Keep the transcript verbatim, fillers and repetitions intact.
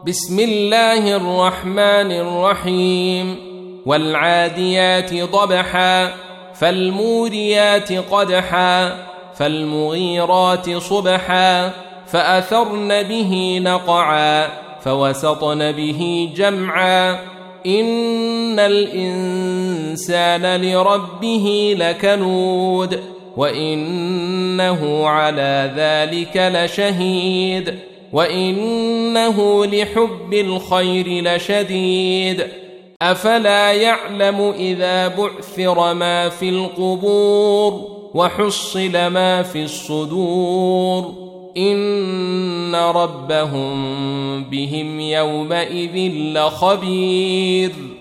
بسم الله الرحمن الرحيم والعاديات ضبحا فالموريات قدحا فالمغيرات صبحا فأثرن به نقعا فوسطن به جمعا إن الإنسان لربه لكنود وإنه على ذلك لشهيد وإنه لحب الخير لشديد أفلا يعلم إذا بعثر ما في القبور وحصل ما في الصدور إن ربهم بهم يومئذ لخبير.